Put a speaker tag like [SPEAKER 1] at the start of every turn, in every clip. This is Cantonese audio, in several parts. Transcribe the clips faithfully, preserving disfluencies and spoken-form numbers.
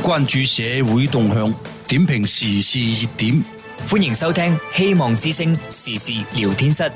[SPEAKER 1] 關注社會動向，點評時事熱點。
[SPEAKER 2] 歡迎收聽希望之聲時事聊天室。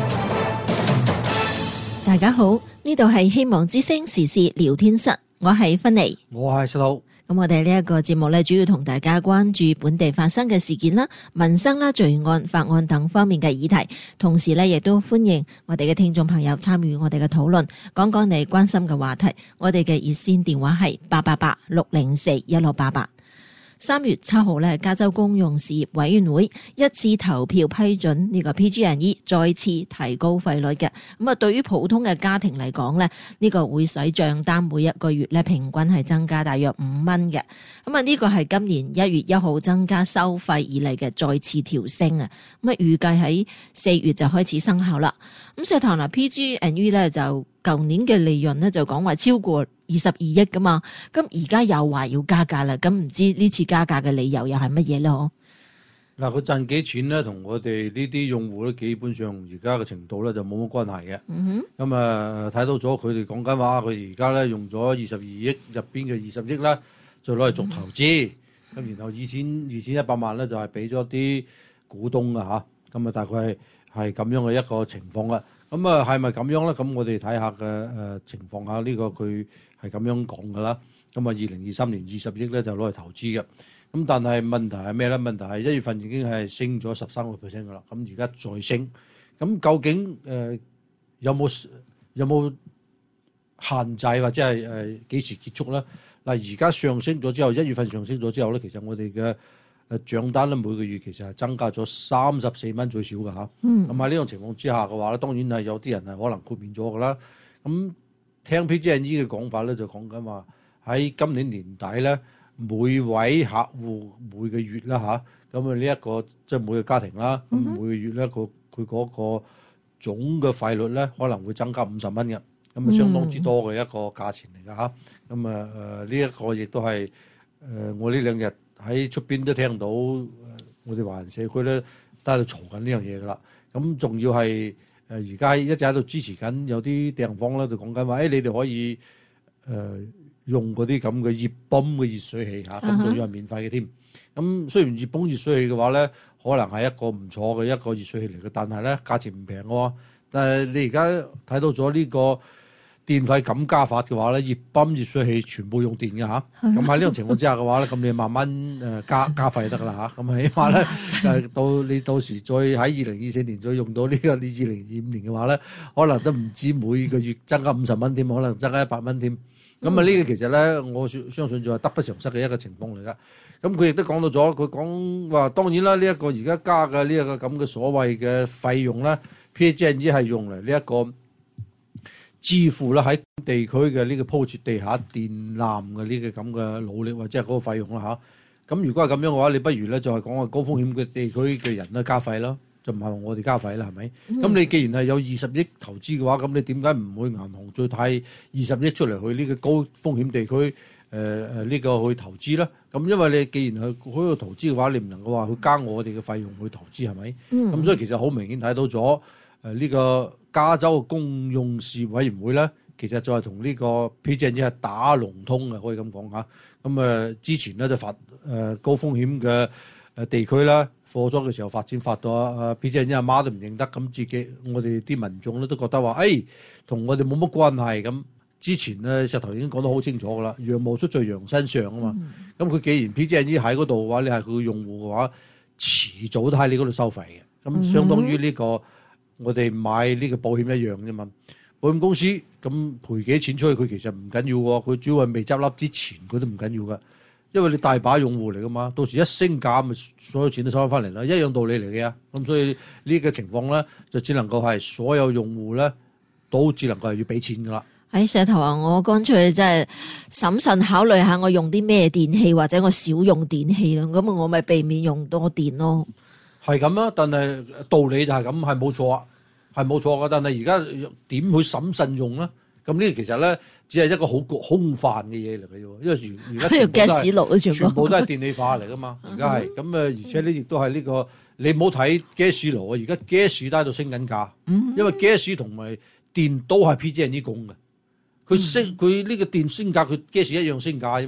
[SPEAKER 3] 大家好，呢度係希望之聲時事聊天室，我係芬妮，
[SPEAKER 4] 我係石頭。
[SPEAKER 3] 咁我哋呢一個節目咧，主要同大家關注本地發生嘅事件啦、民生啦、罪案、法案等方面嘅議題，同時咧亦都歡迎我哋嘅聽眾朋友參與我哋嘅討論，講講你關心嘅話題。我哋嘅熱線電話係八八八六零四一六八八。三月七號咧，加州公用事業委員會一致投票批准呢個 P G and E 再次提高費率嘅。咁啊，對於普通嘅家庭嚟講咧，呢個會使賬單每一個月咧平均係增加大約五蚊嘅。咁啊，呢個係今年一月一號增加收費以嚟嘅再次調升啊。咁啊，預計喺四月就開始生效啦。咁石頭嗱 P G and E 咧就舊年嘅利潤咧就講話超過二十二億噶嘛，咁而家又話要加價啦，咁唔知呢次加價嘅理由又係乜嘢咧？嗬？
[SPEAKER 4] 嗱，佢賺幾錢咧，同我哋呢啲用戶咧，基本上而家嘅程度咧就冇乜關係嘅。
[SPEAKER 3] 嗯哼。
[SPEAKER 4] 咁啊，睇到咗佢哋講緊話，佢而家咧用咗二十二億入邊嘅二十億咧，就攞嚟做投資。咁、嗯、然後二千二千一百萬咧就係俾咗啲股東啊嚇。咁啊，大概係係咁樣嘅一個情況啦。咁啊，係咪咁樣咧？咁我哋睇下嘅誒情況下，呢個佢係咁樣講噶啦。咁啊，二零二三年二十億咧就攞嚟投資嘅。咁但係問題係咩咧？問題係一月份已經係升咗十三個 percent 噶啦。咁而家再升，咁究竟誒、呃、有冇有冇限制或者係誒幾時結束咧？嗱，而家上升咗之後，一月份上升咗之後咧，其實我哋嘅誒帳單咧每個月其實係增加咗三十四蚊最少㗎嚇。咁喺呢種情況之下嘅話咧，當然係有啲人係可能豁免咗㗎啦。咁聽 P G and E 嘅講法咧，就講緊話喺今年年底咧，每位客戶每個月啦嚇，咁啊呢一個即係每個家庭啦，咁每個月咧個佢嗰個總嘅費率咧可能會增加五十蚊嘅，咁啊相當之多嘅一個價錢嚟㗎嚇。咁啊誒呢一個亦都係誒我呢兩日喺出邊都聽到，我哋華人社區咧都喺度嘈緊呢樣嘢噶啦。咁仲要係誒而家一直喺度支持緊，有啲地方咧就講緊話，誒、哎、你哋可以誒、呃、用嗰啲咁嘅熱泵嘅熱水器嚇，咁仲要係免費嘅添。咁雖然熱泵熱水器嘅話咧，可能係一個唔錯嘅一個熱水器嚟嘅，但係咧價錢唔平嘅喎。但係你而家睇到咗呢、這個電費咁加法嘅話咧，熱泵熱水器全部用電嘅嚇，咁喺呢種情況之下嘅話咧，咁你慢慢誒加加費得㗎啦嚇，咁起碼咧誒到你到時再喺二零二四年再用到呢個二零二五年嘅話咧，可能都唔止每個月增加五十蚊添，可能增加一百蚊添。咁啊呢個其實咧，我相信就係得不償失嘅一個情況嚟㗎。咁佢亦都講到咗，佢講話當然啦，呢、這、一個而家加嘅呢一個咁嘅所謂嘅費用咧 ，P G and E 係用嚟呢一個支付啦，喺地區嘅呢個鋪設地下電纜嘅呢個咁嘅努力或者係嗰個費用啦嚇。咁如果係咁樣嘅話，你不如咧就係講個高風險嘅地區嘅人咧加費啦，就唔係我哋加費啦，係咪？咁、嗯、你既然係有二十億投資嘅話，咁你點解唔會銀行再貸二十億出嚟去呢個高風險地區誒誒呢個去投資咧？咁因為你既然去嗰度投資嘅話，你唔能夠話去加我哋嘅費用去投資係咪？咁、嗯、所以其實好明顯睇到咗誒呢個加州嘅公用事業委員會咧，其實就係同呢個 P G and E 係打龍通嘅，可以咁講嚇。咁誒之前咧就發誒高風險嘅誒地區啦，貨咗嘅時候發展發到啊 P G and E 阿媽都唔認得，咁自己我哋啲民眾咧都覺得話，誒同我哋冇乜關係咁。之前咧石頭已經講得好清楚㗎啦，羊毛出在羊身上啊嘛。咁佢、嗯、既然 P G and E 喺嗰度嘅話，你係佢嘅用戶嘅話，遲早都喺你嗰度收費嘅。咁相當於呢、這個。嗯我哋買呢個保險一樣啫嘛，保險公司咁賠幾錢出去，佢其實唔緊要喎，佢主要係未執笠之前佢都唔緊要噶，因為你大把用戶嚟噶嘛，到時一升價咪所有錢都收翻翻嚟啦，一樣道理嚟嘅。咁所以呢個情況咧就只能夠係所有用戶咧都只能夠係要俾錢噶啦。
[SPEAKER 3] 喺石頭啊，我乾脆即係審慎考慮下我用啲咩電器，或者我少用電器啦，咁我咪避免用多電咯。
[SPEAKER 4] 係咁啊，但係道理就係咁，係冇錯啊，係冇錯噶。但係而家點去審慎用咧？咁呢個其實咧，只係一個好空泛嘅嘢嚟嘅啫。因為而家全部都係全部都係電氣化嚟噶嘛。而家係咁誒，而且呢亦都係呢個你唔好睇 gas 爐啊，而家 gas 都喺度升緊價，因為 gas 同埋電都係 P G and E 供嘅。佢升佢呢個電升價，佢 gas 一樣升價啫嘛。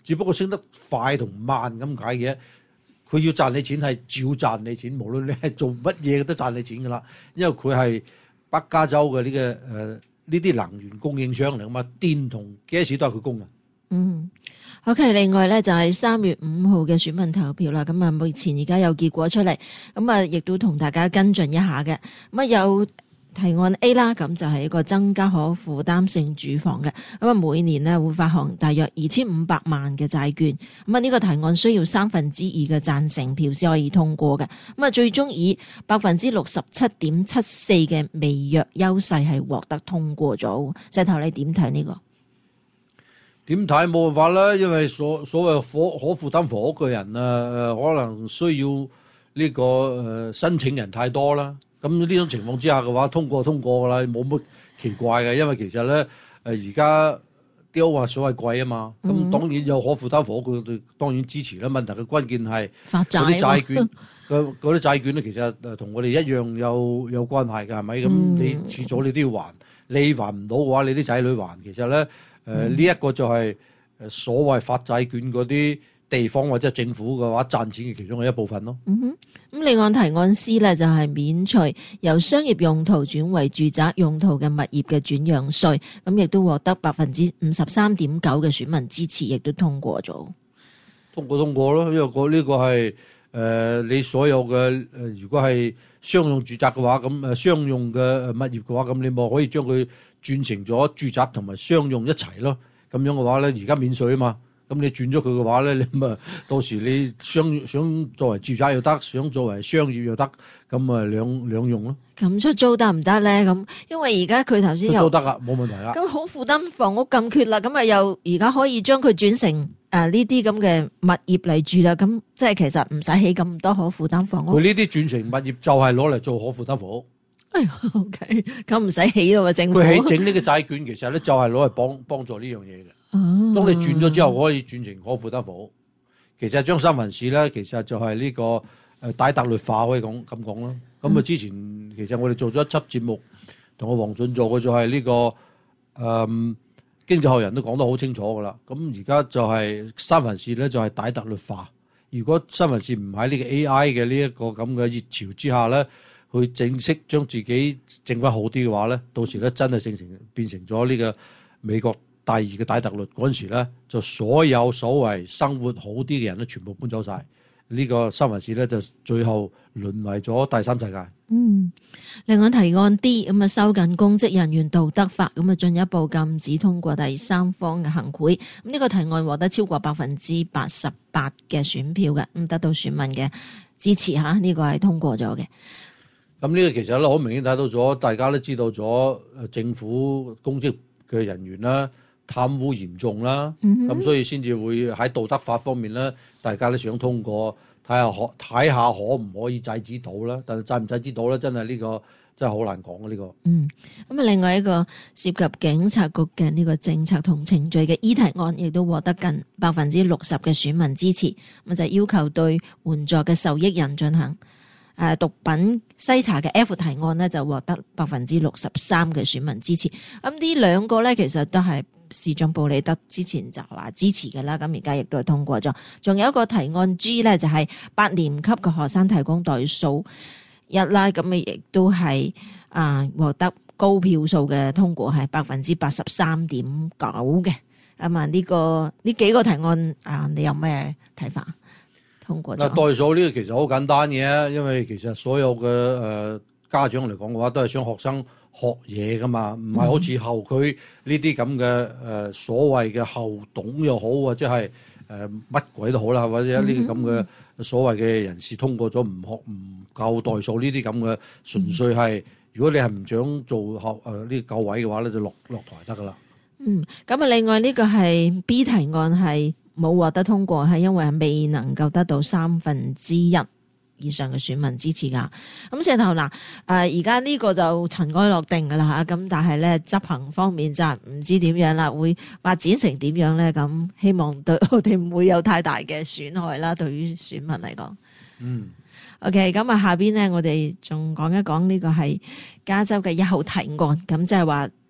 [SPEAKER 4] 只不過升得快同慢咁解嘅。佢要賺你錢係照賺你錢，無論你係做乜嘢都賺你錢噶啦。因為佢係北加州嘅呢、這個誒呢啲能源供應商嚟噶嘛，電同 gas 都係佢供嘅。
[SPEAKER 3] 嗯。OK， 另外咧就係三月五號嘅選民投票啦，咁啊目前而家有結果出嚟，咁啊亦都同大家跟進一下嘅，咁啊有提案 A 啦，咁就係一個增加可負擔性住房嘅，咁啊每年咧會發行大約二千五百萬嘅債券，咁啊呢個提案需要三分之二嘅贊成票先可以通過嘅，咁啊最終以百分之六十七點七四嘅微弱優勢係獲得通過咗。石頭你點睇呢個？
[SPEAKER 4] 點睇冇辦法啦，因為所所謂可可負擔房屋嘅人啊，誒可能需要呢個誒申請人太多啦。咁呢種情況之下嘅話，通過通過噶啦，冇乜奇怪嘅。因為其實咧誒而家啲屋話所謂貴啊嘛，咁、嗯、當然有可負擔房屋，佢哋當然支持啦。問題嘅關鍵係嗰啲債券，嗰啲債券咧，其實誒同我哋一樣有有關係嘅，係咪？咁、嗯、你遲早你都要還，你還唔到嘅話，你啲仔女還，其實咧。誒呢一個就係誒所謂發債券嗰啲地方或者政府嘅話賺錢嘅其中嘅一部分咯。嗯哼，
[SPEAKER 3] 咁另外提案 C 咧就係免除由商業用途轉為住宅用途嘅物業嘅轉讓稅，咁亦都獲得百分之五十三點九嘅選民支持，亦都通過咗。
[SPEAKER 4] 通過通過咯，因為個呢個係誒、呃、你所有嘅誒、呃，如果係商用住宅嘅話，咁誒商用嘅物業嘅話，咁你咪可以將佢轉成咗住宅同埋商用一齊咯，咁樣嘅話咧，而家免稅啊嘛，咁你轉咗佢嘅話咧，你咪到時你想想作為住宅又得，想作為商業又得，咁啊兩兩用咯。
[SPEAKER 3] 咁出租得唔得咧？咁因為而家佢頭先又
[SPEAKER 4] 出租得啊，冇問題啊。
[SPEAKER 3] 咁好負擔房屋咁缺啦，咁啊又而家可以將佢轉成誒呢啲咁嘅物業嚟住啦，咁即係其實唔使起咁多可負擔房屋。
[SPEAKER 4] 佢呢啲轉成物業就係攞嚟做可負擔房屋。
[SPEAKER 3] O K， 咁唔使起咯喎，政府。
[SPEAKER 4] 佢起整呢個債券，其實咧就係攞嚟幫幫助呢樣嘢嘅。哦。當你轉咗之後，可以轉成可負擔房屋。其實將三藩市咧，其實就係呢個誒大特律化可以講咁講啦。咁啊、嗯，之前其實我哋做咗一輯節目，同阿黃俊做嘅就係呢、這個誒、嗯、經濟學人都講得好清楚噶啦。咁而家就係三藩市咧就係大特律化。如果三藩市唔喺呢個 A I 嘅呢一個咁嘅熱潮之下咧，佢正式將自己整翻好啲嘅話咧，到時咧真係成成變成咗呢個美國第二嘅大特律嗰陣時咧，就所有所謂生活好啲嘅人咧，全部搬走晒。呢、這個三藩市咧就最後淪為咗第三世界。
[SPEAKER 3] 嗯，另外提案 D 咁啊，收緊公職人員道德法，咁啊進一步禁止通過第三方嘅行賄。咁呢個提案獲得超過百分之八十八嘅選票嘅，咁得到選民嘅支持吓，呢、這個係通過咗嘅。
[SPEAKER 4] 咁呢個其實咧好明顯睇到咗，大家都知道咗誒政府公職嘅人員啦，貪污嚴重啦，咁、嗯、哼所以先至會喺道德法方面咧，大家都想通過，睇下可睇下可唔可以制止到啦。但係制唔制止到咧，真係呢個真係好難講嘅呢個。嗯，
[SPEAKER 3] 咁啊，另外一個涉及警察局嘅呢個政策同程序嘅 E 提案，亦都獲得近百分之六十嘅選民支持，咁就係要求對援助嘅受益人進行。誒毒品篩查嘅 F 提案呢，就獲得百分之六十三嘅選民支持。咁呢兩個咧，其實都係市長布里德之前就話支持嘅啦。咁而家亦都係通過咗。仲有一個提案 G 咧，就係八年級嘅學生提供代數一啦。咁啊，亦都係啊獲得高票數嘅通過，係百分之八十三點九嘅。咁啊，呢個呢幾個提案啊，你有咩睇法？嗱，
[SPEAKER 4] 代數呢個其實好簡單嘅，因為其實所有嘅誒、呃、家長嚟講嘅話，都係想學生學嘢噶嘛，唔係好似後佢呢啲咁嘅誒所謂嘅後董又好，或者係誒乜鬼都好啦，或者呢啲咁嘅所謂嘅人士通過咗唔學唔夠代數呢啲咁嘅，純粹係如果你係唔想做學誒呢個夠位嘅話咧，就落落台得噶啦。
[SPEAKER 3] 嗯，咁啊，另外呢個係 B 提案係冇獲得通過，係因為未能夠得到三分之一以上嘅選民支持噶。咁石頭嗱，誒而家呢個就塵埃落定噶啦吓，咁但係咧執行方面就唔知點樣啦，會發展成點樣咧？咁希望對我哋唔會有太大嘅損害啦，對於選民嚟講。嗯。OK， 咁啊下邊咧，我哋仲講一講呢個係加州嘅一號提案，咁即係話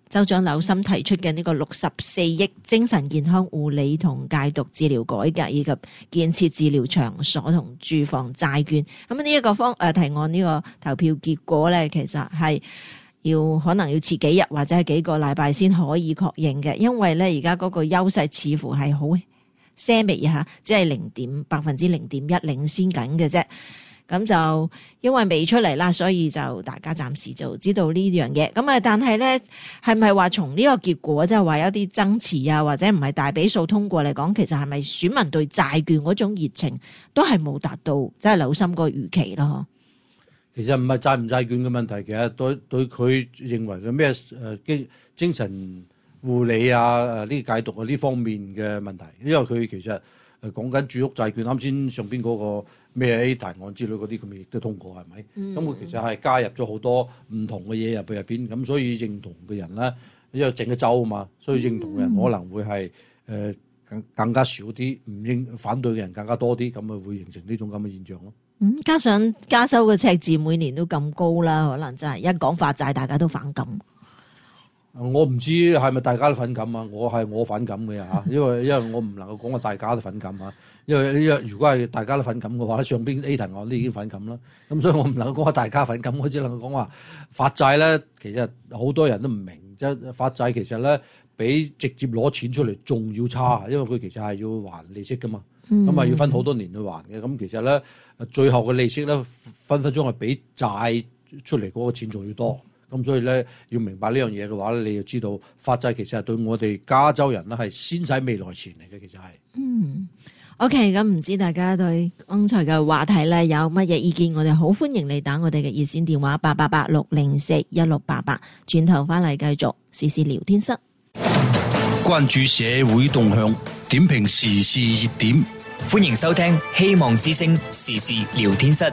[SPEAKER 3] 州長紐森提出嘅呢個六十四億精神健康護理同戒毒治療改革，以及建設治療場所同住房債券。咁呢一個方誒提案呢個投票結果咧，其實係要可能要遲幾日或者係幾個禮拜先可以確認嘅，因為咧而家嗰個優勢似乎係好些微嚇，只係零點百分之零點一領先緊嘅啫。咁就因為未出嚟啦，所以就大家暫時就知道呢樣嘢。咁啊，但係咧，係咪話從呢個結果即係話有啲爭持啊，或者唔係大比數通過嚟講，其實係咪選民對債券嗰種熱情都係冇達到即係紐森個預期咯？
[SPEAKER 4] 其實唔係債唔債券嘅問題，其實對對佢認為嘅咩誒精精神護理啊誒呢戒毒啊呢方面嘅問題，因為佢其實誒講緊住屋債券，啱先上邊嗰個咩 A 大案之類嗰啲，咁亦都通過係咪？咁佢、嗯、其實係加入咗好多唔同嘅嘢入去入邊，咁所以認同嘅人咧，因為整個州啊嘛，所以認同嘅人可能會係誒、呃、更更加少啲，唔應反對嘅人更加多啲，咁啊會形成呢種咁嘅現象咯。
[SPEAKER 3] 嗯，加上加州嘅赤字每年都咁高啦，可能真係一講發債大家都反感。
[SPEAKER 4] 我唔知係咪大家都反感啊？我係我反感嘅嚇，因為因為我唔能夠講話大家都反感嚇，因為呢如果係大家都反感嘅話，上邊 A 提案都已經反感啦。咁所以我唔能夠講話大家反感，我只能夠講話發債咧，其實好多人都唔明，即係發債其實咧比直接攞錢出嚟仲要差，因為佢其實係要還利息噶嘛，咁啊、嗯、要分好多年去還嘅。咁其實咧最後嘅利息咧分分鐘係比債出嚟嗰個錢仲要多。咁所以咧，要明白呢樣嘢嘅話咧，你要知道發債其實係對我哋加州人咧係先使未來錢嚟嘅，其實係。嗯，OK，咁唔知大家對剛才嘅話題咧有乜嘢意見？我哋好歡迎你打我哋嘅熱線電話八八八六零四一六八八，轉頭翻嚟繼續時事聊天室，
[SPEAKER 1] 關注社會動向，點評時事熱點，
[SPEAKER 2] 歡迎收聽希望之聲時事聊天室。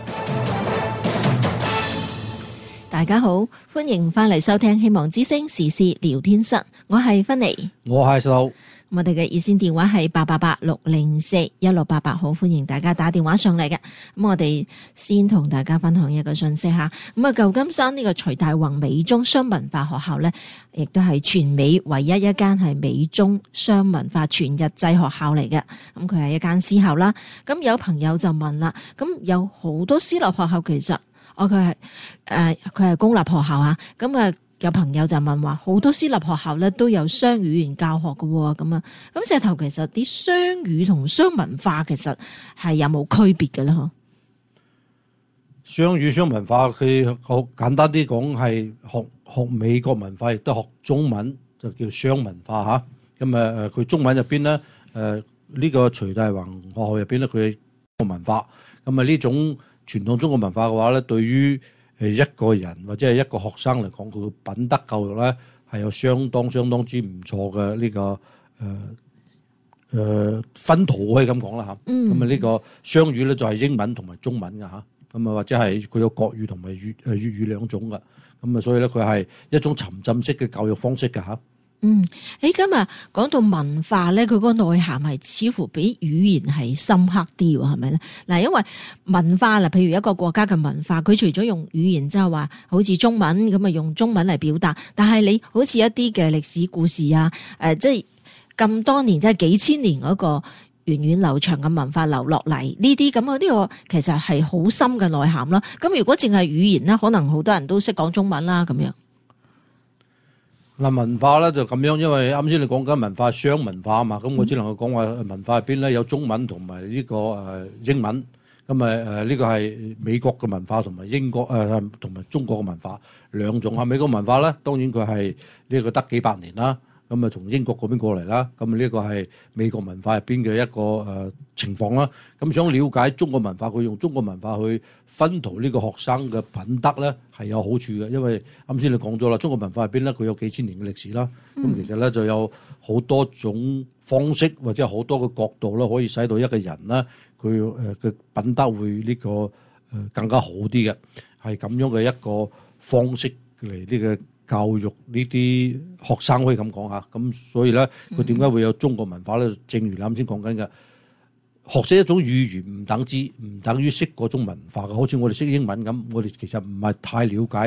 [SPEAKER 3] 大家好，歡迎翻嚟收聽希望之聲時事聊天室，我係芬妮，
[SPEAKER 4] 我係蘇。
[SPEAKER 3] 我哋嘅熱線電話係八八八六零四一六八八，好歡迎大家打電話上嚟嘅。咁我哋先同大家分享一個信息吓，咁啊舊金山呢個徐大宏美中雙文化學校呢，亦都係全美唯一一間係美中雙文化全日制學校嚟嘅。咁佢係一間私校啦。咁有朋友就問啦，咁有好多私立學校其實。哦，佢係誒，佢係公立學校啊。咁啊，有朋友就問話，好多私立學校咧都有雙語言教學嘅，咁啊，咁石頭其實啲雙語同雙文化其實係有冇區別嘅咧？嗬？雙語雙文化，佢好簡單啲講係學學美國文化，亦都學中文，就叫雙文化吓。咁啊誒，佢中文入邊咧誒呢個徐大宏學校入邊咧，佢嘅文化，咁啊呢種。傳統中國文化嘅話咧，對於誒一個人或者係一個學生嚟講，佢嘅品德教育咧係有相當相當之唔錯嘅呢個誒誒、呃呃、薰陶可以咁講啦嚇。咁啊呢個雙語咧就係英文同埋中文㗎嚇。咁啊或者係佢有國語同埋粵誒粵語兩種㗎。咁啊所以咧佢係一種沉浸式嘅教育方式㗎嚇。嗯，誒咁啊，講到文化咧，佢嗰個內涵係似乎比語言係深刻啲喎，係咪咧？嗱，因為文化啦，譬如一個國家嘅文化，佢除咗用語言即係話，好似中文咁啊，用中文嚟表達，但係你好似一啲嘅歷史故事啊，誒、呃，即係咁多年，即係幾千年嗰個源遠流長嘅文化流落嚟，呢啲咁啊，呢個其實係好深嘅內涵啦。咁如果淨係語言咧，可能好多人都識講中文啦，咁樣。嗱文化咧就咁樣，因為啱先你講緊文化雙文化啊嘛，咁我只能夠講話文化入邊咧有中文同埋呢個誒英文，咁啊誒呢個係美國嘅文化同埋英國誒同埋中國嘅文化兩種啊。美國文化咧當然佢係呢個得幾百年啦，咁啊從英國嗰邊過嚟啦，咁啊呢個係美國文化入邊嘅一個誒情況啦。咁想了解中國文化，佢用中國文化去薰陶呢個學生嘅品德咧係有好處嘅，因為啱先你講咗啦，中國文化入邊咧佢有幾千年嘅歷史啦，咁、嗯、其實咧就有好多種方式或者好多個角度啦，可以使到一個人咧佢誒嘅品德會呢個誒更加好啲嘅，係咁樣嘅一個方式嚟呢個教育呢啲學生可以咁講下。咁所以咧佢點解會有中國文化咧？正如你啱先講緊嘅。學識一種語言唔等之唔等於識嗰種文化嘅，好似我哋識英文咁，我哋其實唔係太了解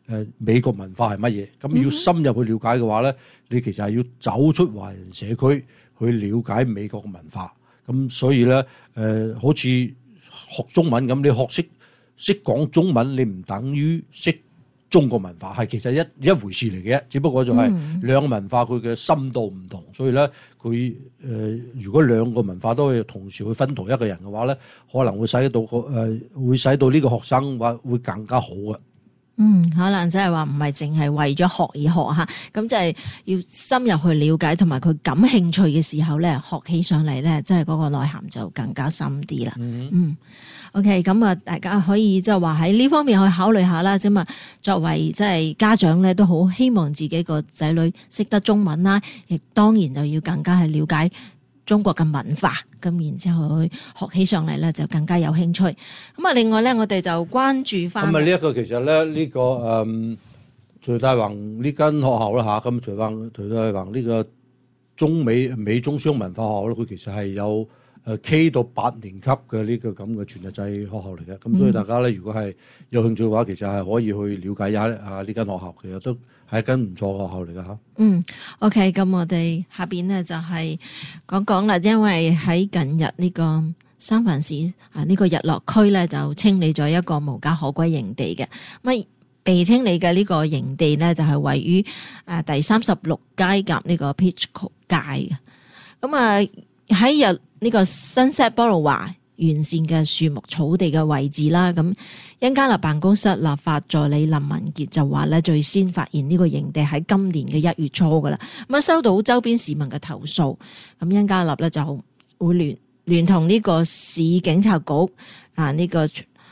[SPEAKER 4] 誒美國文化係乜嘢。咁要深入去了解嘅話咧，你其實係要走出華人社區去了解美國嘅文化。咁所以咧誒、呃，好似學中文咁，你學識識講中文，你唔等於識中國文化，係其實一一回事嚟嘅，只不過就係兩個文化佢嘅深度唔同，所以咧佢誒如果兩個文化都係同時去薰陶一個人嘅話咧，可能會使到個誒、呃、會使到呢個學生話會更加好嘅。
[SPEAKER 3] 嗯，可能即係話唔係淨係為咗學而學吓，咁就係要深入去了解，同埋佢感興趣嘅時候咧，學起上嚟咧，即係嗰個內涵就更加深啲啦。嗯，嗯，OK，咁啊，大家可以即係話喺呢方面去考慮下啦。咁啊，作為即係家長咧，都好希望自己個仔女識得中文啦，亦當然就要更加去了解中國嘅文化，咁然之後去學起上嚟咧，就更加有興趣。咁啊，另外咧，我哋就關注翻。
[SPEAKER 4] 咁啊，呢一個其實咧，呢、這個誒徐大宏呢間學校啦嚇，咁徐宏徐大宏呢個中美美中雙文化學校咧，佢其實係有誒 K 到八年級嘅呢個咁嘅全日制學校嚟嘅。咁、嗯、所以大家咧，如果係有興趣嘅話，其實係可以去了解一下啊呢間學校，其實都係一間唔錯嘅學校嚟嘅嚇。
[SPEAKER 3] 嗯 ，OK，咁我哋下邊咧就係講講啦，因為喺近日呢個三藩市啊呢個日落區咧就清理咗一個無家可歸營地嘅，咁啊被清理嘅呢個營地咧就係位於誒第三十六街夾呢個 Pitchco 街嘅，咁啊喺日呢個 Sunset Boulevard 完善嘅樹木草地嘅位置啦，咁恩加納辦公室立法助理林文傑就話咧，最先發現呢個營地喺今年嘅一月初噶啦，咁啊收到周邊市民嘅投訴，咁恩加納咧就會聯聯同呢個市警察局啊呢、這個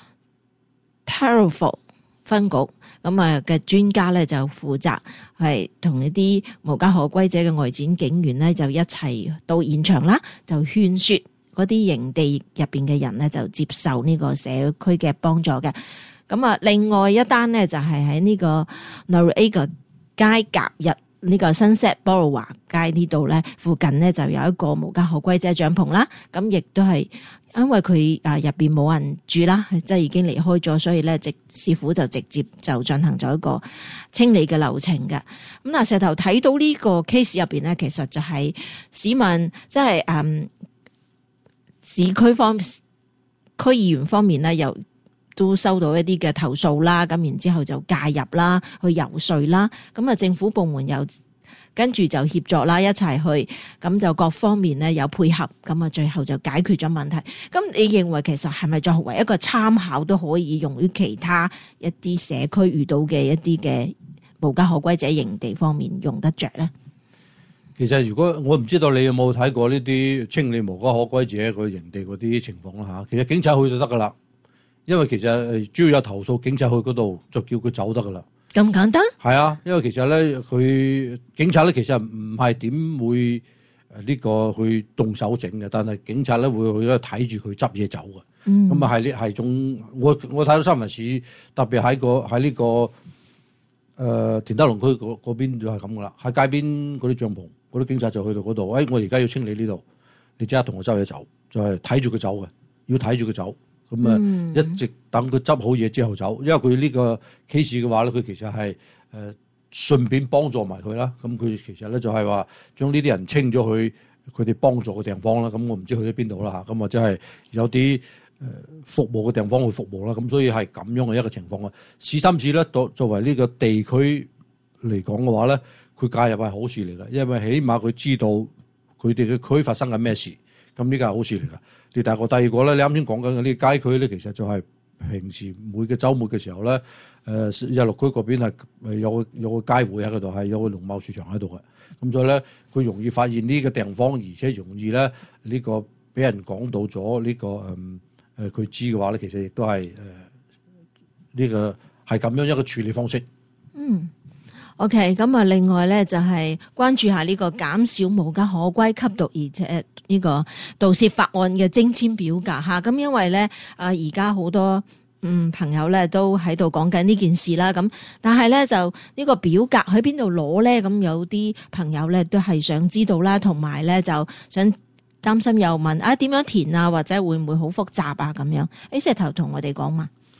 [SPEAKER 3] Terrible 分局咁啊嘅專家咧就負責係同呢啲無家可歸者嘅外展警員咧就一齊到現場啦，就勸說嗰啲營地入邊嘅人咧就接受呢個社區嘅幫助嘅。咁啊，另外一單咧就係喺呢個 Noriega 街夾入呢個 Sunset Boulevard 街呢度咧，附近咧就有一個無家可歸者帳篷啦。咁亦都係因為佢啊入邊冇人住啦，即係已經離開咗，所以咧直市府就直接就進行咗一個清理嘅流程嘅。咁嗱，石頭睇到呢個 case 入邊咧，其實就係市民即係誒市區方區議員方面咧，又都收到一啲嘅投訴啦，咁然之後就介入啦，去游説啦，咁啊政府部門又跟住就協助啦，一齊去，咁就各方面咧有配合，咁啊最後就解決咗問題。咁你認為其實係咪作為一個參考都可以用於其他一啲社區遇到嘅一啲嘅無家可歸者營地方面用得着咧？
[SPEAKER 4] 其實如果我唔知道你有冇睇過呢啲清理無家可歸者個營地嗰啲情況啦嚇，其實警察去就得噶啦，因為其實只要有投訴，警察去嗰度就叫佢走得噶啦。
[SPEAKER 3] 咁簡單？係
[SPEAKER 4] 啊，因為其實咧，佢警察咧其實唔係點會誒呢個去動手整嘅，但係警察咧會去睇住佢執嘢走嘅。嗯，咁啊係呢係種我我睇到三藩市特別喺個喺呢個誒、呃、田德隆區嗰嗰邊就係咁噶啦，喺街邊嗰啲帳篷。嗰啲警察就去到嗰度，誒、哎，我而家要清理呢度，你即刻同我執嘢走，就係睇住佢走嘅，要睇住佢走，咁啊、嗯，一直等佢執好嘢之後走，因為佢呢個 case 嘅話咧，佢其實係誒、呃、順便幫助埋佢啦，咁佢其實咧就係話將呢啲人清咗去佢哋幫助嘅地方啦，咁我唔知去咗邊度啦嚇，咁或者係有啲誒服務嘅地方去服務啦，咁所以係咁樣嘅一個情況啊。市心市咧作作為呢個地區嚟講嘅話咧，佢介入係好事嚟嘅，因為起碼佢知道佢哋嘅區發生緊咩事，咁呢個係好事嚟嘅。你第二個第二個咧，你啱先講緊嘅呢個街區咧，其實就係平時每個週末嘅時候咧，誒、呃、日落區嗰邊係誒有個有個街會喺嗰度，係有個農貿市場喺度嘅，咁所以咧佢容易發現呢個地方，而且容易咧呢、這個俾人講到咗呢、這個誒誒佢知嘅話咧，其實亦都係誒呢個係咁樣一個處理方式。嗯。
[SPEAKER 3] OK，咁啊，另外咧就係關注下呢個減少無家可歸吸毒而且呢個盜竊法案嘅徵簽表格吓，咁因為咧啊而家好多嗯朋友咧都喺度講緊呢件事啦，咁但係咧就呢個表格喺邊度攞咧？咁有啲朋友咧都係想知道啦，同埋咧就想擔心又問啊點樣填啊，或者會唔會好複雜啊咁樣？誒石頭同我哋講嘛。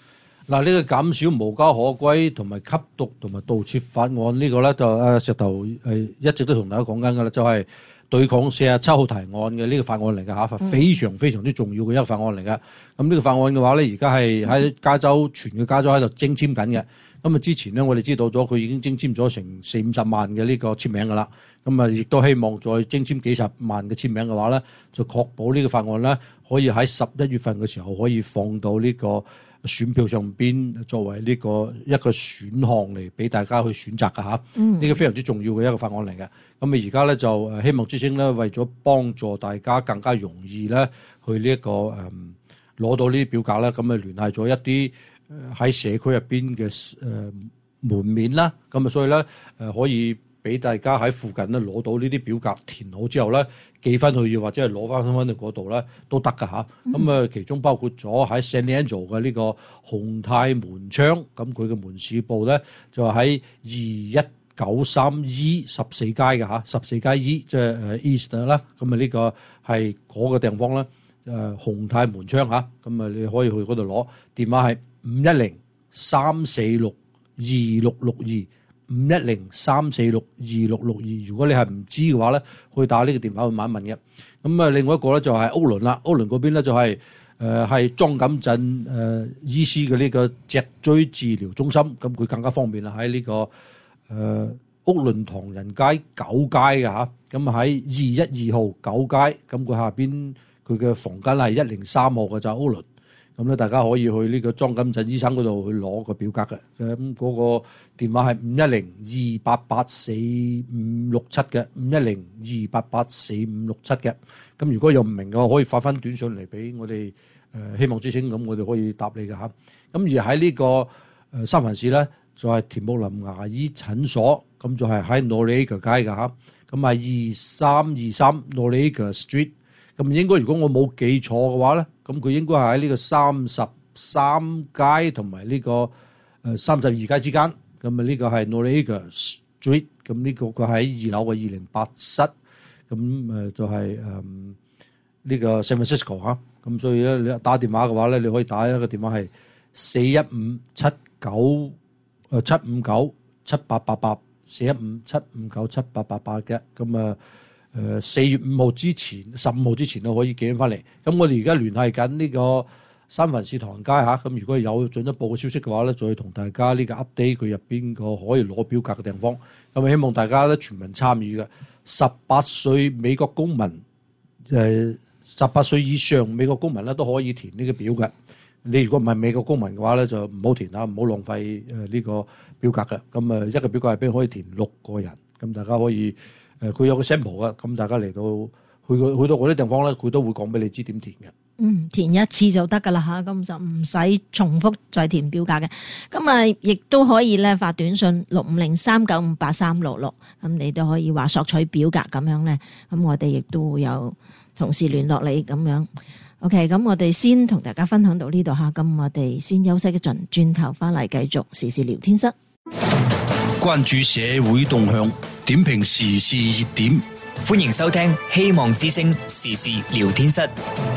[SPEAKER 4] 嗱，呢個減少無家可歸同埋吸毒同埋盜竊法案呢個咧就誒石頭誒一直都同大家講緊㗎啦，就係、是、對抗四十七號提案嘅呢個法案嚟嘅嚇，非常非常之重要嘅一個法案嚟嘅。咁呢個法案嘅話咧，而家係喺加州全嘅加州喺度徵簽緊嘅。咁啊之前咧，我哋知道咗佢已經徵簽咗成四五十萬嘅呢個簽名㗎啦。咁啊，亦都希望再徵簽幾十萬嘅簽名嘅話咧，就確保呢個法案咧可以喺十一月份嘅時候可以放到呢個選票上邊作為呢個一個選項嚟俾大家去選擇㗎嚇。嗯，呢個非常之重要嘅一個法案嚟嘅。咁啊而家咧就誒希望之星咧為咗幫助大家更加容易咧去呢、這、一個誒攞、嗯、到呢啲表格咧，咁啊聯繫咗一啲喺社區入邊嘅誒門面啦。咁啊所以咧誒可以俾大家喺附近咧攞到呢啲表格填好之後咧寄翻去，或者係攞翻翻去嗰度咧都得㗎嚇。咁啊、嗯、其中包括咗喺 San Leandro 嘅呢個紅泰門窗，咁佢嘅門市部咧就喺二一九三 E 十四街嘅嚇，十四街 E 即係誒 East 啦。咁啊呢個係嗰個地方咧誒紅泰門窗嚇，咁啊你可以去嗰度攞，電話係五一零三四六二六六二。五一零三四六二六六二，如果你係唔知嘅話咧，可以打呢個電話去問一問嘅。咁啊，另外一個咧就係歐倫啦，歐倫嗰邊咧就係誒係莊錦鎮誒醫師嘅呢個脊椎治療中心，咁佢更加方便啦，喺呢、這個誒歐倫唐人街九街嘅嚇，咁喺二一二號九街，咁佢下邊佢嘅房間係一零三號嘅就係歐倫。咁咧，大家可以去呢個莊錦鎮醫生嗰度去攞個表格嘅。咁嗰個電話係五一零二八八四五六七嘅，五一零二八八四五六七嘅。咁如果有唔明嘅話，可以發翻短信嚟俾我哋誒希望之星，咁我哋可以答你嘅嚇。咁而喺呢個誒三藩市咧，就係田木林牙醫診所，咁就係喺 Noriega 街嘅嚇。咁係二三二三 Noriega Street。咁應該如果我冇記錯嘅話咧，咁佢應該係喺呢個三十三街同埋呢個誒三十二街之間。咁啊呢個係 Noriega Street，咁呢個佢喺二樓嘅二零八室。咁誒就係誒呢個 San Francisco 嚇。咁所以咧你打電話嘅話咧，你可以打一個電話係四一五七九誒七五九七八八八，四一五七五九七八八八嘅。咁啊。誒四月五號之前，十五號之前都可以寄翻嚟。咁我哋而家聯繫緊呢個三藩市唐人街嚇。咁如果有進一步嘅消息嘅話咧，再同大家呢個 update 佢入邊個可以攞表格嘅地方。咁希望大家咧全民參與嘅，十八歲美國公民誒十八歲以上美國公民咧都可以填呢個表嘅。你如果唔係美國公民嘅話咧，就唔好填啦，唔好浪費誒呢個表格嘅。咁誒一個表格入邊可以填六個人，咁大家可以。誒佢有個 sample 啊，咁大家嚟到去去到嗰啲地方咧，佢都會講俾你知點填嘅。嗯，
[SPEAKER 3] 填一次就得噶啦嚇，咁就唔使重複再填表格嘅。咁啊，亦都可以咧發短信六五零三九五八三六六，咁你都可以話索取表格咁樣咧。咁我哋亦都會有同事聯絡你咁樣。OK，咁我哋先同大家分享到呢度嚇，咁我哋先休息一陣，轉頭翻嚟繼續時事聊天室。
[SPEAKER 1] 關注社會動向，點評時事熱點，
[SPEAKER 2] 歡迎收聽希望之聲時事聊天室。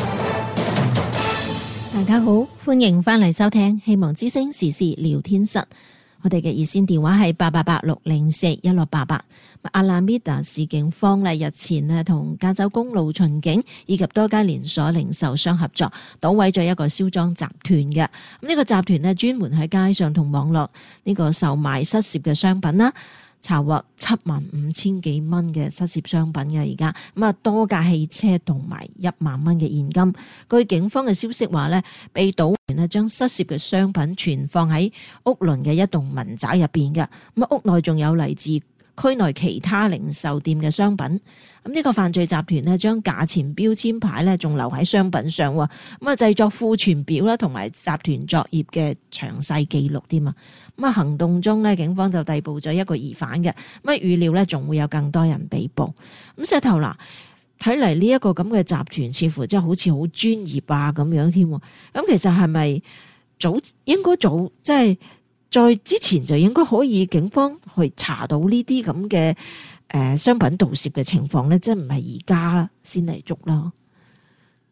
[SPEAKER 3] 大家好，歡迎翻嚟收聽希望之聲時事聊天室。我哋嘅熱線電話係八八八六零四一六八八。阿拉米達市警方咧日前咧同加州公路巡警以及多家連鎖零售商合作，搗毀咗一個燒裝集團嘅。咁呢個集團咧專門喺街上同網絡呢個售賣失竊嘅商品啦，查獲七萬五千幾蚊嘅失竊商品嘅而家，咁啊多架汽車同埋一萬蚊嘅現金。據警方嘅消息話咧，被搗員咧將失竊嘅商品存放喺屋鄰嘅一棟民宅入邊嘅，咁啊屋內仲有嚟自區內其他零售店嘅商品。咁呢個犯罪集團咧將價錢標籤牌咧仲留喺商品上，咁啊製作庫存表啦，同埋集團作業嘅詳細記錄添啊。咁啊行動中咧，警方就逮捕咗一個疑犯嘅，咁啊預料咧仲會有更多人被捕。咁石頭嗱，睇嚟呢一個咁嘅集團似乎真係好似好專業啊咁樣添。咁其實係咪早應該早即係？在之前就應該可以警方去查到呢啲咁嘅誒商品盜竊嘅情況咧，即係唔係而家先嚟捉啦？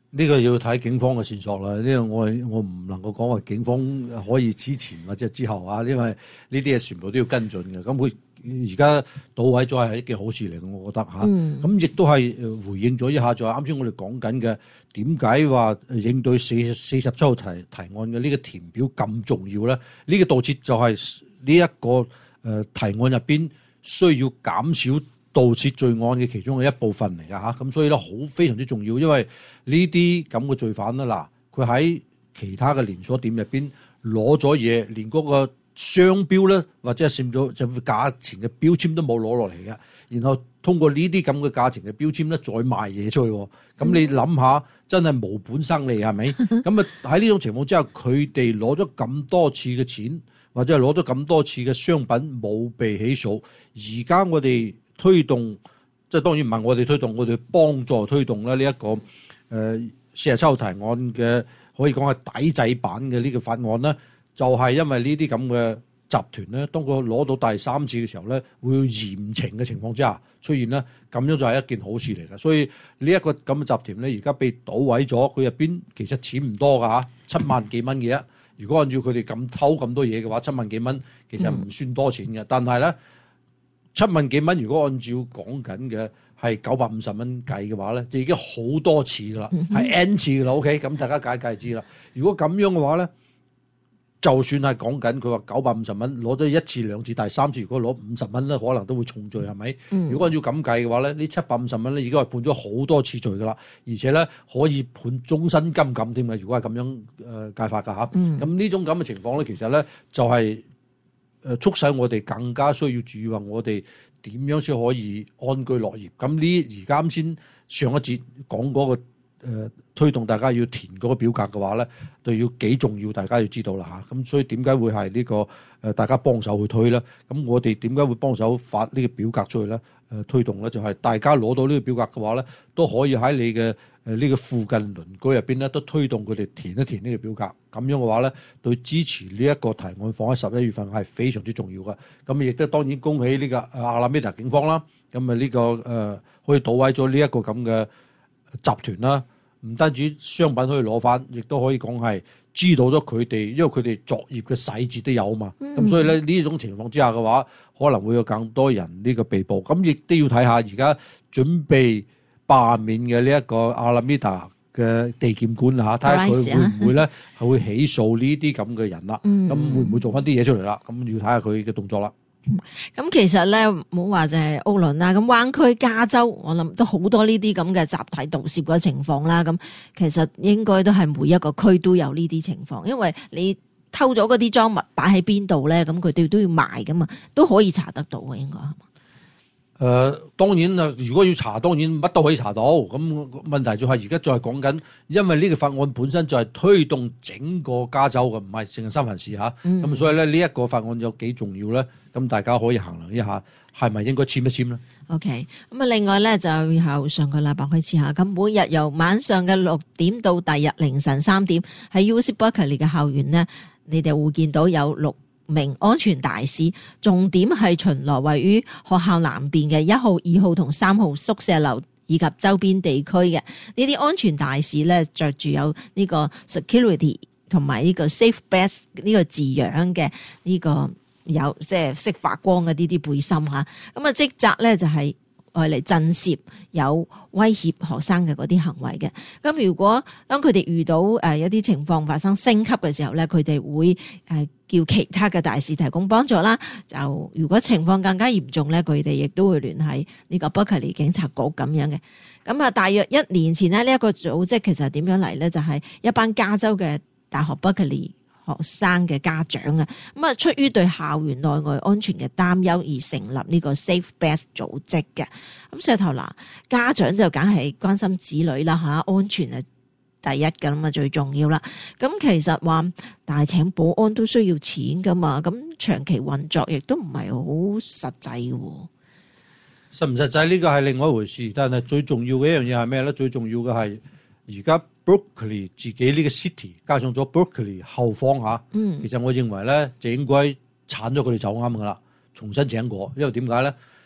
[SPEAKER 4] 呢個要睇警方嘅線索啦。呢個我我唔能夠講話警方可以之前或者之後啊，因為呢啲嘢全部都要跟進嘅。咁佢而家倒位咗係一件好事嚟嘅，我覺得嚇。咁亦都係回應咗一下，就係啱先我哋講緊嘅點解話應對四四十七號提提案嘅呢個填表咁重要咧？呢、呢個盜竊就係呢一個誒、呃、提案入邊需要減少盜竊罪案嘅其中嘅一部分嚟㗎嚇，咁所以咧好非常之重要，因為呢啲咁嘅罪犯啦，嗱佢喺其他嘅連鎖店入邊攞咗嘢，連嗰個商標咧或者係佔咗就價錢嘅標籤都冇攞落嚟嘅，然後通過呢啲咁嘅價錢嘅標籤咧再賣嘢出去，咁、嗯、你諗下真係無本生利係咪？咁啊喺呢種情況之下，佢哋攞咗咁多次嘅錢，或者係攞咗咁多次嘅商品冇被起訴，而家我哋推動，即係當然唔係我哋推動，我哋幫助推動咧呢一個誒四十七號提案嘅，可以講係抵制版嘅呢個法案咧，就係、是、因為呢啲咁嘅集團咧，當佢攞到第三次嘅時候咧，會嚴懲嘅情況之下出現咧，咁樣就係一件好事嚟嘅。所以呢一個咁嘅集團咧，而家被搗毀咗，佢入邊其實錢唔多㗎嚇，七萬幾蚊嘅啫。如果按照佢哋咁偷咁多嘢嘅話，七萬幾蚊其實唔算多錢嘅，嗯、但係咧。七萬幾蚊，如果按照講緊嘅係九百五十蚊計嘅話咧，就已經好多次噶啦，係、嗯、N 次噶啦。OK，咁大家解解知啦。如果咁樣嘅話咧，就算係講緊佢話九百五十蚊攞咗一次兩次，第三次如果攞五十蚊咧，可能都會重罪係咪？嗯、如果按照咁計嘅話咧，呢七百五十蚊咧已經係判咗好多次罪噶啦，而且咧可以判終身監禁添嘅。如果係咁樣誒計法㗎嚇，咁呢、嗯、種咁嘅情況咧，其實咧就係、是。誒促使我哋更加需要注意話，我哋點樣先可以安居樂業？咁呢而家啱先上一節講嗰個、呃、推動大家要填嗰個表格嘅話咧，就要幾重要，大家要知道啦嚇。咁所以點解會係呢、呢個誒、呃、大家幫手去推咧？咁我哋點解會幫手發呢個表格出去咧？誒、呃、推動咧就係、是、大家攞到呢個表格嘅話咧，都可以喺你嘅誒呢個附近鄰居入邊咧，都推動佢哋填一填呢個表格。咁樣嘅話咧，對支持呢一個提案放喺十一月份係非常之重要嘅。咁亦都當然恭喜呢個阿拉米達警方啦。咁啊呢個誒、呃、可以搗毀咗呢一個咁嘅集團啦。唔單止商品可以攞翻，亦都可以講係知道咗佢哋，因為佢哋作業嘅細節都有嘛。咁、嗯、所以咧呢種情況之下嘅話，可能會有更多人呢個被捕。咁亦都要睇下而家準備罷免嘅呢一個阿拉米達嘅地檢官嚇，睇下佢會唔會咧係會起訴呢啲咁嘅人啦。咁、嗯、會唔會做翻啲嘢出嚟啦？咁要睇下佢嘅動作啦。
[SPEAKER 3] 咁、嗯、其實咧，冇話就係奧倫啦，咁灣區加州，我諗都好多呢啲咁嘅集體盜竊嘅情況啦。咁其實應該都係每一個區都有呢啲情況，因為你偷咗嗰啲贓物擺喺邊度咧，咁佢哋都要賣噶嘛，都可以查得到嘅，應該係嘛？
[SPEAKER 4] 誒、呃、當然啦，如果要查，當然乜都可以查到。咁問題就係而家再係講緊，因為呢個法案本身就係推動整個加州嘅，唔係淨係三藩市嚇。咁、嗯、所以咧呢一個法案有幾重要咧？咁大家可以衡量一下，係咪應該簽一簽咧
[SPEAKER 3] ？OK。咁啊，另外咧就由上個禮拜開始嚇，咁每日由晚上嘅六點到第日凌晨三點，喺 U C Berkeley 嘅校園呢，你哋會見到有六名安全大使，重點係巡邏位於學校南邊嘅一號、二號同三號宿舍樓以及周邊地區嘅呢啲安全大使咧，着住有呢個 security 同埋呢個 safe best 呢個字樣嘅呢個有即係識發光嘅呢啲背心吓，咁啊職責咧就係愛嚟震懾有威脅學生嘅嗰啲行為嘅。咁如果當佢哋遇到誒一啲情況發生升級嘅時候咧，佢哋會誒叫其他嘅大使提供幫助啦。就如果情況更加嚴重咧，佢哋亦都會聯繫呢個 Berkeley 警察局咁樣嘅。咁啊，大約一年前呢，呢一個組織其實點樣嚟咧？就係一班加州嘅大學 Berkeley學生嘅家長啊，咁啊出於對校園內外安全嘅擔憂而成立呢個 Safe Best 組織嘅。咁石頭嗱，家長就梗係關心子女啦吓，安全係第一噶啦嘛，最重要啦。咁其實話但係請保安都需要錢噶嘛，咁長期運作亦都唔係好實際嘅。
[SPEAKER 4] 實唔實際呢個係另外一回事，但係最重要嘅一樣嘢係咩咧？最重要嘅係而家 Berkeley 自己呢個 city 加上咗 Berkeley 後方嚇，嗯、其實我認為咧就應該剷咗佢哋走啱噶啦，重新請過。因為點解咧？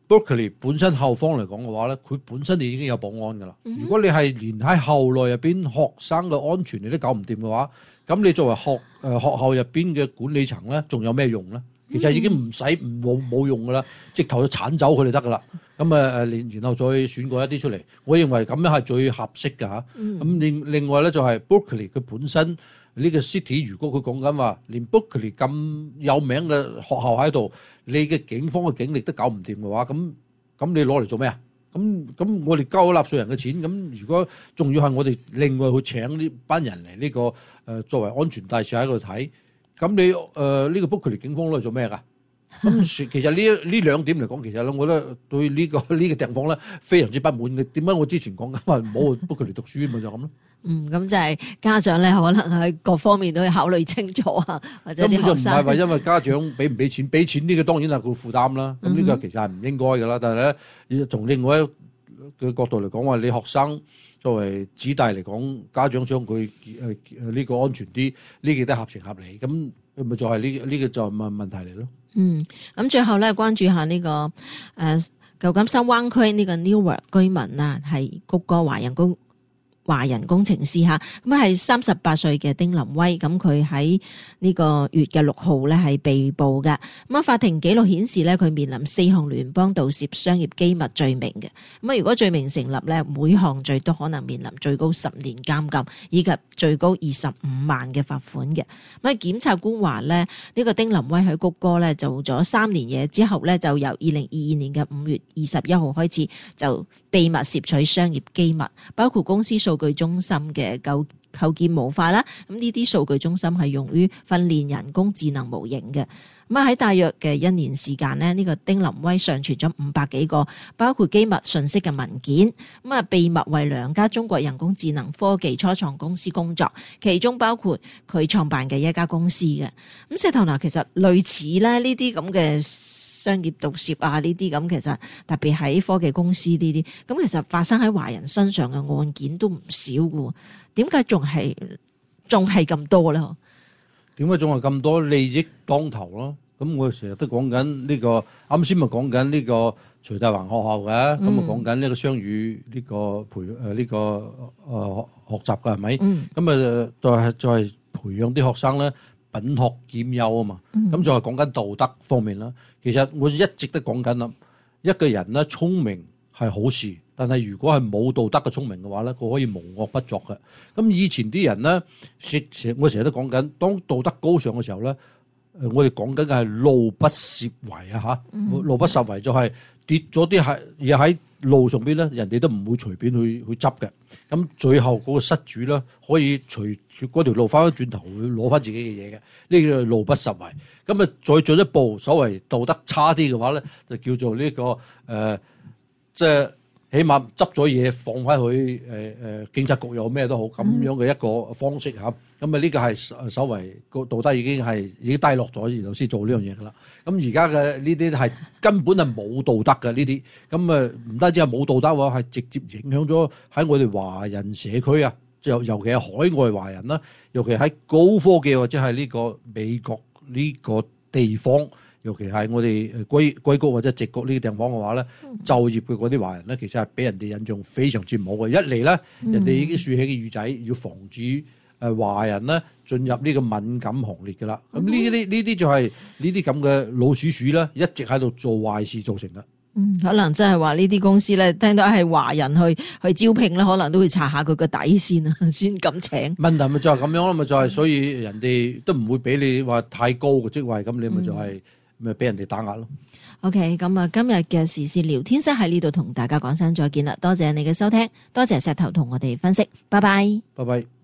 [SPEAKER 4] Berkeley 本身校方嚟講嘅話咧，佢本身就已經有保安噶啦。
[SPEAKER 3] 嗯、
[SPEAKER 4] 如果你係連喺校內入邊學生嘅安全你都搞唔掂嘅話，咁你作為學誒、呃、學校入邊嘅管理層咧，仲有咩用咧？其實已經唔使唔冇冇用噶啦，直頭就剷走佢哋得噶啦。咁誒誒，然然後再選過一啲出嚟，我認為咁樣係最合適㗎嚇。咁另、嗯、另外咧就係 Berkeley 佢本身呢個 city，如果佢講緊話，連 Berkeley 咁有名嘅學校喺度，你嘅警方嘅警力都搞唔掂嘅話，咁咁你攞嚟做咩啊？咁咁我哋交咗納稅人嘅錢，咁如果仲要係我哋另外去請呢班人嚟呢、呢個誒、呃、作為安全大使喺度睇，咁你誒呢、呃呢個 Berkeley 警方攞嚟做咩㗎？咁其實呢呢兩點嚟講，其實咧，我覺得對呢、這個呢、這個地方咧非常之不滿嘅。點解我之前講緊話唔好逼佢哋讀書咪就咁咯？
[SPEAKER 3] 嗯，咁就係家長咧，可能喺各方面都要考慮清楚啊，或者啲學生。根本上唔係話因為家長俾唔俾錢，俾錢呢個當然係佢負擔啦。咁呢個其實係唔應該㗎啦。但係咧，從另外一個角度嚟講，話你學生作為子弟嚟講，家長想佢誒誒呢個安全啲，呢個都合情合理。咁咪就係呢呢個就問問題嚟咯。嗯，咁最後咧關注下呢、這個誒、呃、舊金山灣區呢個 Newark 居民啊，係谷歌華人工華人工程師嚇，咁係三十八歲嘅丁林威，咁佢喺呢個月嘅六號咧係被捕嘅。咁啊，法庭記錄顯示咧，佢面臨四項聯邦盜竊商業機密罪名嘅。咁啊，如果罪名成立咧，每項罪都可能面臨最高十年監禁，以及最高二十五萬嘅罰款嘅。咁啊，檢察官話咧，呢、這個丁林威喺谷歌咧做咗三年嘢之後咧，就由二零二二年嘅五月二十一號開始就秘密攝取商業機密，包括公司數據中心嘅構構建模塊啦。咁呢啲數據中心係用於訓練人工智能模型嘅。咁啊，喺大約嘅一年時間呢，呢、這個丁林威上傳咗五百幾個包括機密信息嘅文件，咁啊秘密為兩家中國人工智能科技初創公司工作，其中包括佢創辦嘅一家公司嘅。咁石頭嗱，其實類似咧呢啲咁嘅商業盜竊啊，呢啲咁其實特別喺科技公司呢啲，咁其實發生喺華人身上嘅案件都唔少嘅，點解仲係仲係咁多咧？
[SPEAKER 4] 點解仲係咁多利益當頭咯？咁我成日都講緊呢個，啱先咪講緊呢個徐大環學校嘅，咁啊講緊呢個雙語呢個培誒呢、呃這個誒、呃、學習嘅係咪？咁啊再係再係培養啲學生咧。品學兼優啊嘛，咁就係講緊道德方面啦。其實我一直都講緊啦，一個人咧聰明係好事，但係如果係冇道德嘅聰明嘅話咧，佢可以無惡不作嘅。咁以前啲人咧，成我成日都講緊，當道德高尚嘅時候咧，誒我哋講緊嘅係路不拾遺啊嚇，路不拾遺就係跌咗啲係嘢喺路上邊咧，人哋都唔會隨便去去執嘅。咁最後嗰個失主咧，可以隨嗰條路翻返轉頭去攞翻自己嘅嘢嘅，呢個路不拾遺。咁啊，再進一步，所謂道德差啲嘅話咧，就叫做呢、這個誒、呃，即係起碼執咗嘢放翻去誒誒警察局又咩都好，咁樣嘅一個方式嚇。咁啊，呢個係稍為個道德已經係已經低落咗，然後先做呢樣嘢噶啦。咁而家嘅呢啲係根本係冇道德嘅呢啲，咁啊唔單止係冇道德喎，係直接影響咗喺我哋華人社區啊，就尤其係海外華人啦，尤其喺高科技或者係呢個美國呢個地方，尤其係我哋硅硅谷或者矽谷呢個地方嘅話咧，就業嘅嗰啲華人咧，其實係俾人哋印象非常之唔好嘅。一嚟咧，人哋已經豎起嘅耳仔，要防止誒華人咧進入呢個敏感行列㗎啦。咁呢啲呢啲就係呢啲咁嘅老鼠鼠咧，一直喺度做壞事造成嘅。
[SPEAKER 3] 嗯，可能真係話呢啲公司咧，聽到係華人去去招聘咧，可能都會查下佢個底先啊，先敢請。問
[SPEAKER 4] 題咪就係咁樣咯，咪就係、是、所以人哋都唔會俾你話太高嘅職位，咁你咪就係咪俾人哋打壓咯。
[SPEAKER 3] OK，咁啊，今日嘅時事聊天室喺呢度同大家講聲再見啦，多謝你嘅收聽，多謝石頭同我哋分析，拜拜，
[SPEAKER 4] 拜拜。